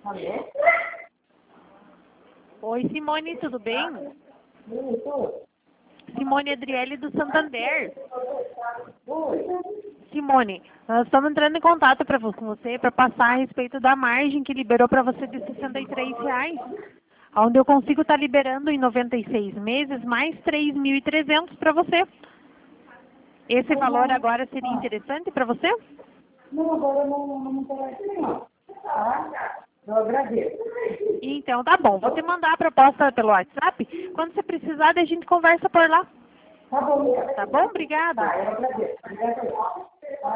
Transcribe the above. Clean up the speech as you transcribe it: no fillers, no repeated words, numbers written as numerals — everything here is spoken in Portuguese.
Alô? Oi, Simone, tudo bem? Oi. Simone Adriele do Santander. Oi. Simone, nós estamos entrando em contato com você para passar a respeito da margem que liberou para você de R$63, onde eu consigo estar liberando em 96 meses mais 3.300 para você. Esse valor agora seria interessante para você? Não, agora não me interessa não. Tá? Eu agradeço. Então tá bom, vou te mandar a proposta pelo WhatsApp. Quando você precisar, daí a gente conversa por lá. Tá bom. Tá bom? Obrigada. Tá, eu agradeço. Obrigada.